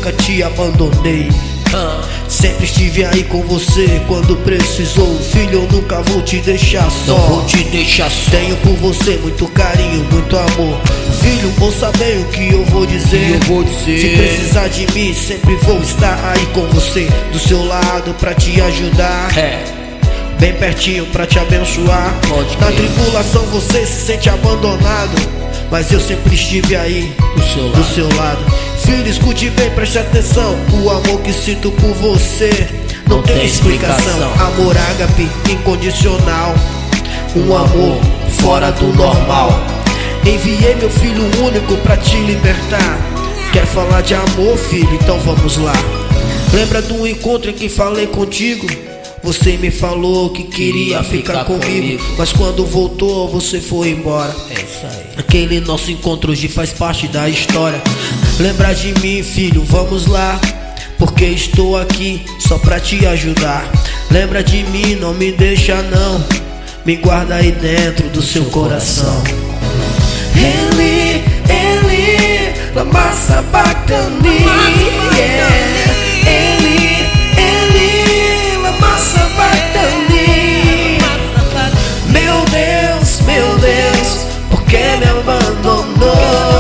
nunca te abandonei. Sempre estive aí com você quando precisou. Filho, eu nunca vou te deixar só. Não vou te deixar só. Tenho por você muito carinho, muito amor. Filho, ouça bem o que eu vou dizer. Se precisar de mim, sempre vou estar aí com você, do seu lado pra te ajudar. Bem pertinho pra te abençoar. Na tribulação você se sente abandonado, mas eu sempre estive aí do seu lado. Filho, escute bem, preste atenção. O amor que sinto por você não tem explicação. Amor ágape, incondicional. Um amor fora do normal. Enviei meu filho único pra te libertar. Quer falar de amor, filho? Então vamos lá. Lembra do encontro em que falei contigo? Você me falou que queria ficar comigo, mas quando voltou você foi embora. É isso aí. Aquele nosso encontro hoje faz parte da história. Lembra de mim, filho, vamos lá, porque estou aqui só pra te ajudar. Lembra de mim, não me deixa não, me guarda aí dentro do seu coração. Ele, lama sabachthani, Ele, lama sabachthani. Meu Deus, por que me abandonou?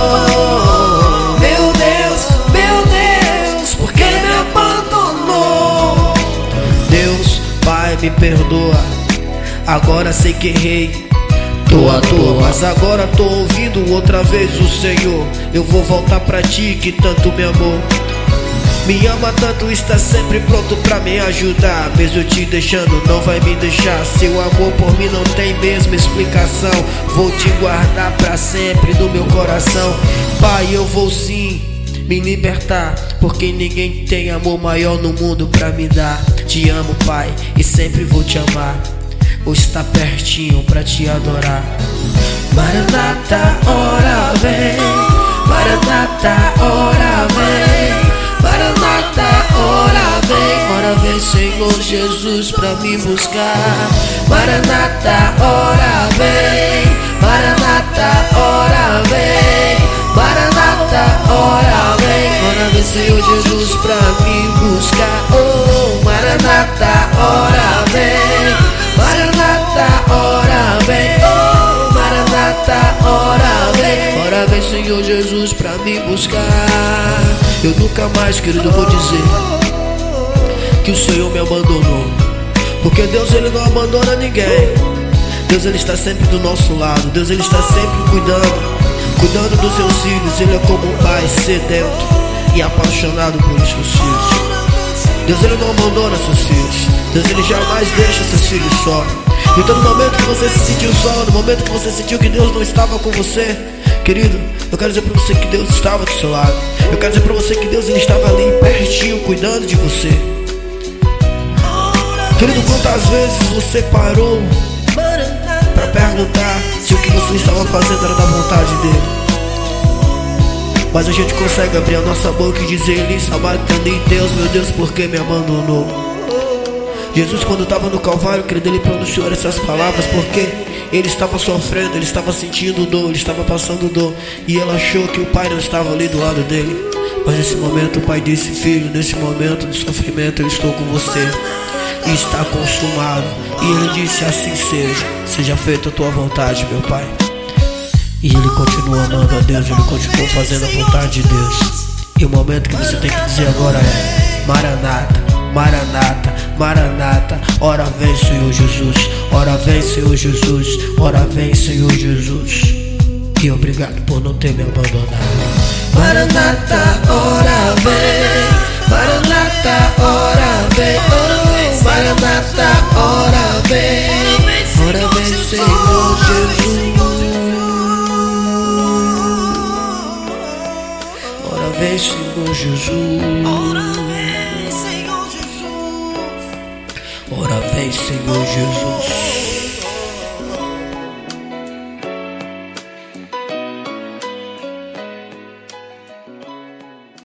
Meu Deus, por que me abandonou? Deus, Pai, me perdoa, agora sei que errei. Tô à toa, mas agora tô ouvindo outra vez o Senhor. Eu vou voltar pra ti que tanto me amou. Me ama tanto, está sempre pronto pra me ajudar. Mesmo eu te deixando, não vai me deixar. Seu amor por mim não tem mesma explicação. Vou te guardar pra sempre no meu coração. Pai, eu vou sim me libertar, porque ninguém tem amor maior no mundo pra me dar. Te amo, Pai, e sempre vou te amar. Vou estar pertinho pra te adorar. Maranata, ora vem. Maranata, ora vem. Maranata, ora vem. Ora vem, Senhor Jesus, pra me buscar. Maranata, ora vem. Maranata, ora vem. Maranata, ora vem. Ora vem, Senhor Jesus, pra me buscar. Oh, Maranata, ora vem. Maranata, ora vem. Oh, Maranata, ora vem. Ora vem, Senhor Jesus, pra me buscar. Eu nunca mais, querido, vou dizer que o Senhor me abandonou, porque Deus, Ele não abandona ninguém. Deus, Ele está sempre do nosso lado. Deus, Ele está sempre cuidando dos seus filhos. Ele é como um pai sedento e apaixonado pelos seus filhos. Deus, Ele não abandona seus filhos. Deus, Ele jamais deixa seus filhos só. Então no momento que você se sentiu só, no momento que você sentiu que Deus não estava com você, querido, eu quero dizer pra você que Deus estava do seu lado. Eu quero dizer pra você que Deus, Ele estava ali pertinho, cuidando de você. Querido, quantas vezes você parou pra perguntar se o que você estava fazendo era da vontade dele? Mas a gente consegue abrir a nossa boca e dizer: Ele sabachthani, Deus, meu Deus, por que me abandonou? Jesus, quando estava no Calvário, querido, Ele pronunciou essas palavras porque Ele estava sofrendo, Ele estava sentindo dor, Ele estava passando dor, e Ele achou que o Pai não estava ali do lado dele. Mas nesse momento o Pai disse: Filho, nesse momento de sofrimento eu estou com você, e está consumado. E Ele disse: assim seja feita a tua vontade, meu Pai. E Ele continua amando a Deus, Ele continua fazendo a vontade de Deus. E o momento que você tem que dizer agora é: Maranata, Maranata, Maranata. Ora vem, Senhor Jesus. Ora vem, Senhor Jesus. Ora vem, Senhor Jesus. E obrigado por não ter me abandonado. Maranata, ora vem. Maranata, ora vem. Oh, Maranata, ora vem. Ora vem, Senhor Jesus. Ora vem, Senhor Jesus. Ora vem, Senhor Jesus.